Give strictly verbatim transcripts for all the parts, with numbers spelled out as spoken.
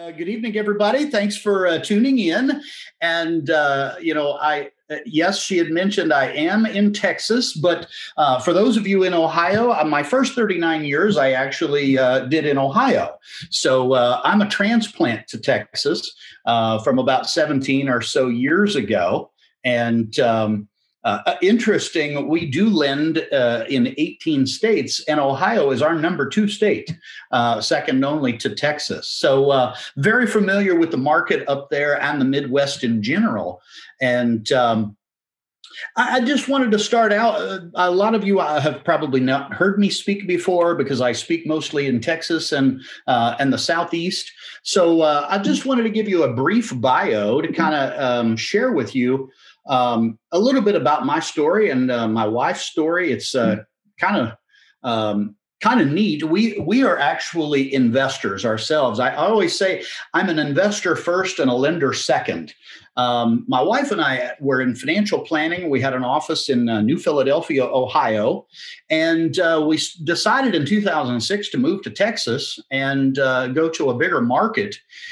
Uh, good evening, everybody. Thanks for uh, tuning in. And, uh, you know, I, uh, yes, she had mentioned I am in Texas, but uh, for those of you in Ohio, uh, my first thirty-nine years, I actually uh, did in Ohio. So uh, I'm a transplant to Texas uh, from about seventeen or so years ago. And, um, Uh, interesting, we do lend uh, in eighteen states, and Ohio is our number two state, uh, second only to Texas. So uh, very familiar with the market up there and the Midwest in general. And um, I, I just wanted to start out. Uh, a lot of you uh, have probably not heard me speak before because I speak mostly in Texas and uh, and the Southeast. So uh, I just wanted to give you a brief bio to kind of um, share with you Um, a little bit about my story and uh, my wife's story. It's uh, kind of um, kind of neat. We we are actually investors ourselves. I always say I'm an investor first and a lender second. Um, my wife and I were in financial planning. We had an office in uh, New Philadelphia, Ohio, and uh, we s- decided in two thousand six to move to Texas and uh, go to a bigger market.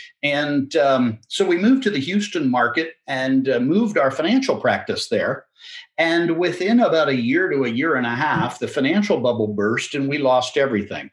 And um, so we moved to the Houston market and uh, moved our financial practice there. And within about a year to a year and a half, the financial bubble burst and we lost everything.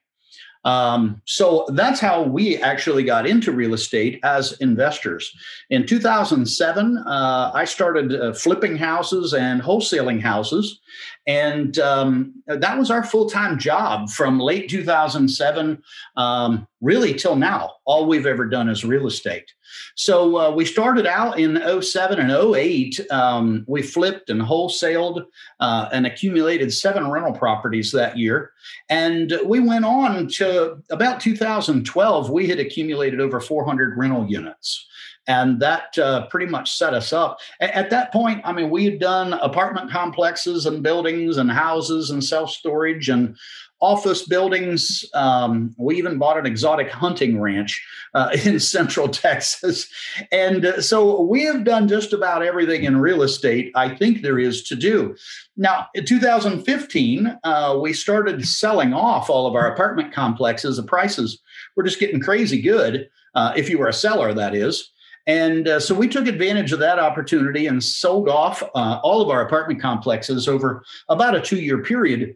Um, so that's how we actually got into real estate as investors. In two thousand seven, uh, I started uh, flipping houses and wholesaling houses. And um, that was our full-time job from late two thousand seven, um, really till now. All we've ever done is real estate. So uh, we started out in oh seven and oh eight. Um, we flipped and wholesaled uh, and accumulated seven rental properties that year. And we went on to about two thousand twelve, we had accumulated over four hundred rental units. And that uh, pretty much set us up. A- At that point, I mean, we had done apartment complexes and buildings and houses and self-storage and office buildings. Um, we even bought an exotic hunting ranch uh, in Central Texas. And uh, so we have done just about everything in real estate I think there is to do. Now, in two thousand fifteen, uh, we started selling off all of our apartment complexes. The prices were just getting crazy good, uh, if you were a seller, that is. And uh, so we took advantage of that opportunity and sold off uh, all of our apartment complexes over about a two-year period.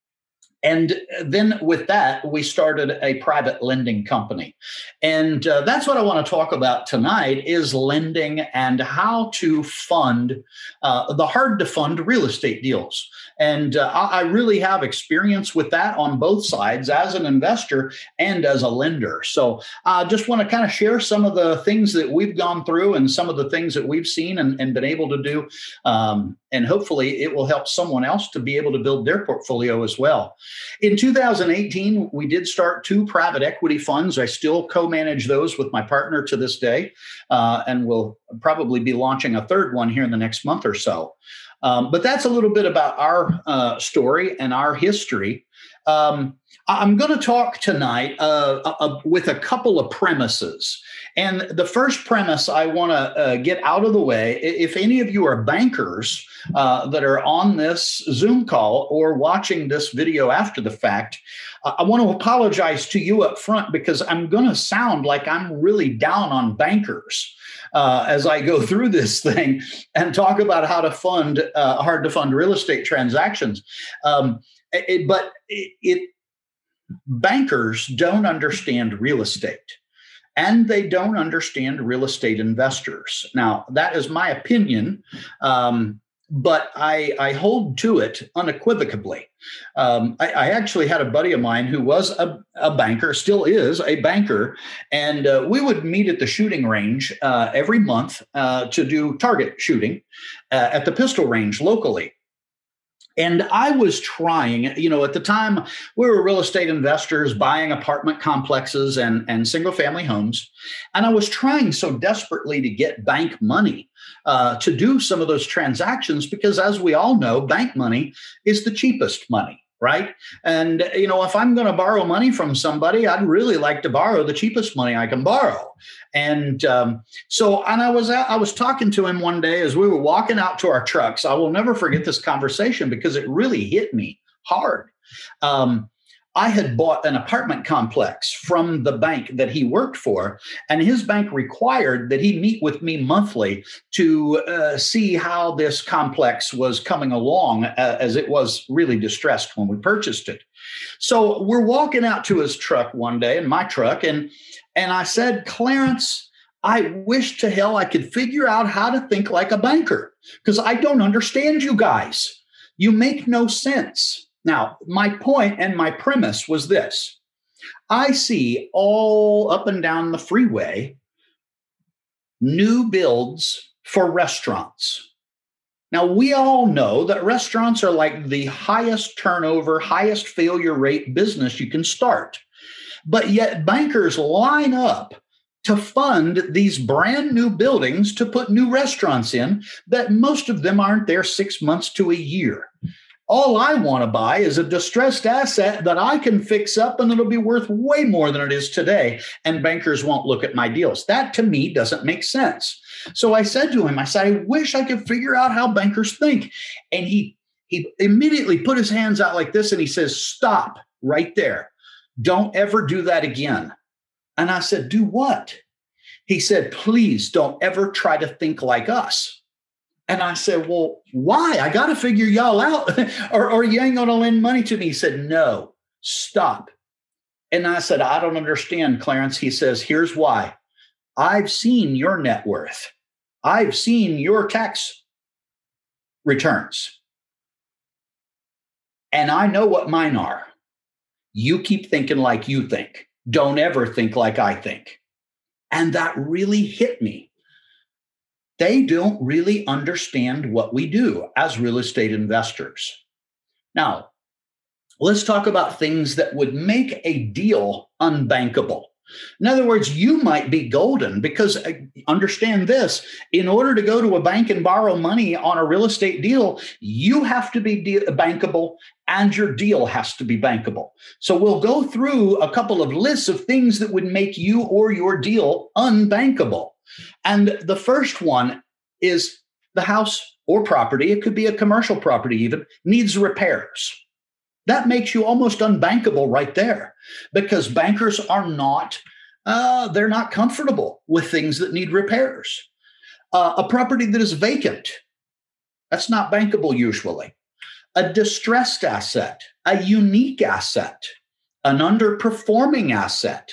And then with that, we started a private lending company. And uh, that's what I want to talk about tonight is lending and how to fund uh, the hard to fund real estate deals. And uh, I I really have experience with that on both sides as an investor and as a lender. So I just want to kind of share some of the things that we've gone through and some of the things that we've seen and, and been able to do. Um, and hopefully it will help someone else to be able to build their portfolio as well. In two thousand eighteen, we did start two private equity funds. I still co-manage those with my partner to this day, uh, and we'll probably be launching a third one here in the next month or so. Um, but that's a little bit about our uh, story and our history. Um, I- I'm going to talk tonight uh, uh, uh, with a couple of premises. And the first premise I want to uh, get out of the way, i- if any of you are bankers uh, that are on this Zoom call or watching this video after the fact, uh, I want to apologize to you up front because I'm going to sound like I'm really down on bankers uh, as I go through this thing and talk about how to fund uh, hard to fund real estate transactions. Um, it, but it, it bankers don't understand real estate. And they don't understand real estate investors. Now, that is my opinion, um, but I, I hold to it unequivocally. Um, I, I actually had a buddy of mine who was a, a banker, still is a banker, and uh, we would meet at the shooting range uh, every month uh, to do target shooting uh, at the pistol range locally. And I was trying, you know, at the time we were real estate investors buying apartment complexes and, and single family homes. And I was trying so desperately to get bank money uh, to do some of those transactions because, as we all know, bank money is the cheapest money. Right. And, you know, if I'm going to borrow money from somebody, I'd really like to borrow the cheapest money I can borrow. And um, so and I was I was talking to him one day as we were walking out to our trucks. I will never forget this conversation because it really hit me hard. Um, I had bought an apartment complex from the bank that he worked for, and his bank required that he meet with me monthly to uh, see how this complex was coming along, uh, as it was really distressed when we purchased it. So we're walking out to his truck one day, in my truck, and and I said, Clarence, I wish to hell I could figure out how to think like a banker, because I don't understand you guys. You make no sense. Now, my point and my premise was this. I see all up and down the freeway new builds for restaurants. Now, we all know that restaurants are like the highest turnover, highest failure rate business you can start. But yet bankers line up to fund these brand new buildings to put new restaurants in that most of them aren't there six months to a year. All I want to buy is a distressed asset that I can fix up and it'll be worth way more than it is today. And bankers won't look at my deals. That to me doesn't make sense. So I said to him, I said, I wish I could figure out how bankers think. And he, he immediately put his hands out like this and he says, stop right there. Don't ever do that again. And I said, do what? He said, please don't ever try to think like us. And I said, well, why? I got to figure y'all out or, or you ain't going to lend money to me. He said, no, stop. And I said, I don't understand, Clarence. He says, here's why. I've seen your net worth. I've seen your tax returns. And I know what mine are. You keep thinking like you think. Don't ever think like I think. And that really hit me. They don't really understand what we do as real estate investors. Now, let's talk about things that would make a deal unbankable. In other words, you might be golden because, uh, understand this, in order to go to a bank and borrow money on a real estate deal, you have to be de- bankable and your deal has to be bankable. So we'll go through a couple of lists of things that would make you or your deal unbankable. And the first one is the house or property, it could be a commercial property even, needs repairs. That makes you almost unbankable right there because bankers are not, uh, they're not comfortable with things that need repairs. Uh, a property that is vacant, that's not bankable usually. A distressed asset, a unique asset, an underperforming asset,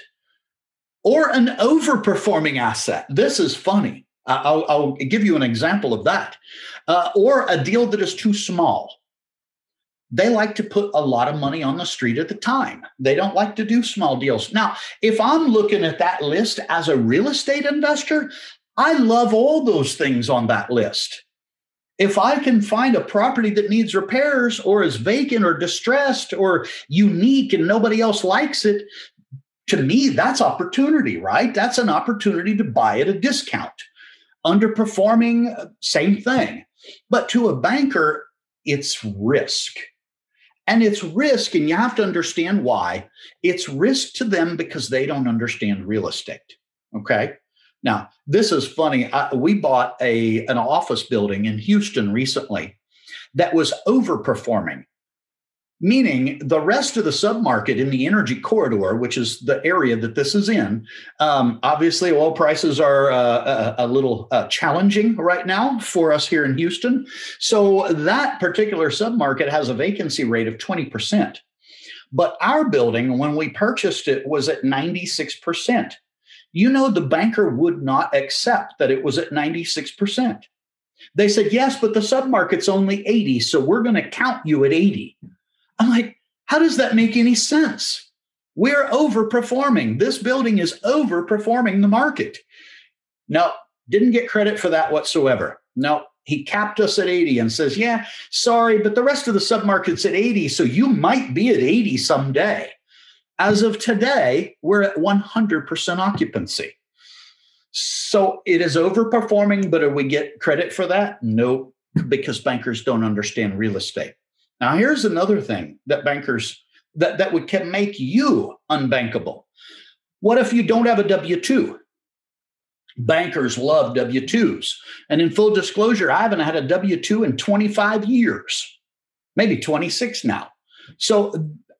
or an overperforming asset. This is funny. I'll, I'll give you an example of that. Uh, or a deal that is too small. They like to put a lot of money on the street at the time. They don't like to do small deals. Now, if I'm looking at that list as a real estate investor, I love all those things on that list. If I can find a property that needs repairs or is vacant or distressed or unique and nobody else likes it, to me, that's opportunity, right? That's an opportunity to buy at a discount. Underperforming, same thing. But to a banker, it's risk. And it's risk, and you have to understand why. It's risk to them because they don't understand real estate, okay? Now, this is funny. I, we bought a, an office building in Houston recently that was overperforming, meaning the rest of the submarket in the energy corridor, which is the area that this is in, um, obviously oil prices are uh, a, a little uh, challenging right now for us here in Houston. So that particular submarket has a vacancy rate of twenty percent. But our building, when we purchased it, was at ninety-six percent. You know, the banker would not accept that it was at ninety-six percent. They said, yes, but the submarket's only eighty, so we're going to count you at eighty. I'm like, how does that make any sense? We're overperforming. This building is overperforming the market. No, didn't get credit for that whatsoever. No, he capped us at eighty and says, yeah, sorry, but the rest of the submarket's at eighty, so you might be at eighty someday. As of today, we're at one hundred percent occupancy. So it is overperforming, but do we get credit for that? No, because bankers don't understand real estate. Now, here's another thing that bankers, that, that would can make you unbankable. What if you don't have a W two? Bankers love W twos. And in full disclosure, I haven't had a W two in twenty-five years, maybe twenty-six now. So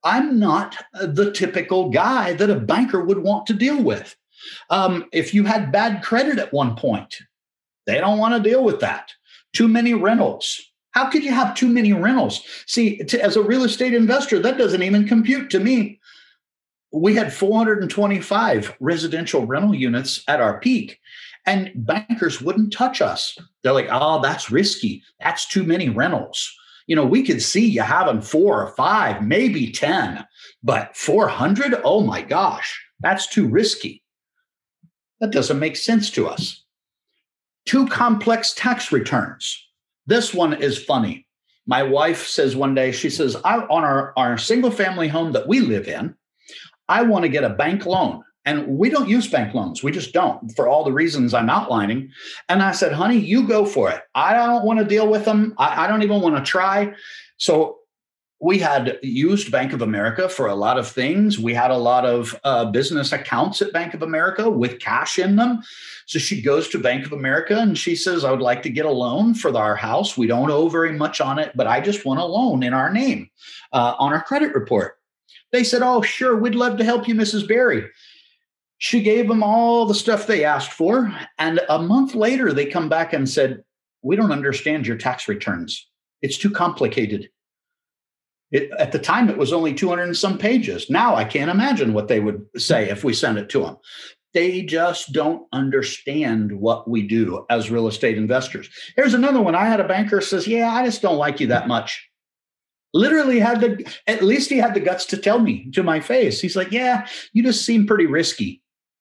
I'm not the typical guy that a banker would want to deal with. Um, if you had bad credit at one point, they don't want to deal with that. Too many rentals. How could you have too many rentals? See, to, as a real estate investor, that doesn't even compute to me. We had four hundred twenty-five residential rental units at our peak, and bankers wouldn't touch us. They're like, oh, that's risky. That's too many rentals. You know, we could see you having four or five, maybe ten, but four hundred? Oh my gosh, that's too risky. That doesn't make sense to us. Too complex tax returns. This one is funny. My wife says one day, she says, I, on our, our single family home that we live in, I want to get a bank loan. And we don't use bank loans. We just don't, for all the reasons I'm outlining. And I said, honey, you go for it. I don't want to deal with them. I, I don't even want to try. So we had used Bank of America for a lot of things. We had a lot of uh, business accounts at Bank of America with cash in them. So she goes to Bank of America and she says, I would like to get a loan for our house. We don't owe very much on it, but I just want a loan in our name uh, on our credit report. They said, oh, sure, we'd love to help you, Missus Berry. She gave them all the stuff they asked for. And a month later, they come back and said, we don't understand your tax returns. It's too complicated. It, at the time, it was only two hundred and some pages. Now I can't imagine what they would say if we sent it to them. They just don't understand what we do as real estate investors. Here's another one. I had a banker says, yeah, I just don't like you that much. Literally had the, at least he had the guts to tell me to my face. He's like, yeah, you just seem pretty risky.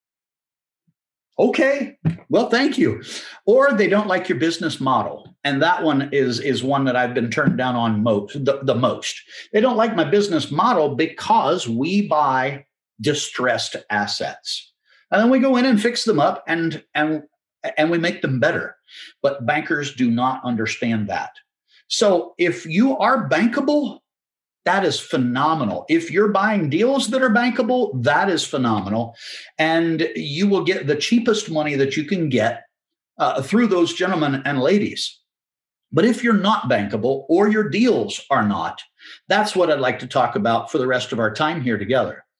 Okay, well, thank you. Or they don't like your business model. And that one is, is one that I've been turned down on most, the, the most. They don't like my business model because we buy distressed assets. And then we go in and fix them up and, and, and we make them better. But bankers do not understand that. So if you are bankable, that is phenomenal. If you're buying deals that are bankable, that is phenomenal. And you will get the cheapest money that you can get uh, through those gentlemen and ladies. But if you're not bankable or your deals are not, that's what I'd like to talk about for the rest of our time here together.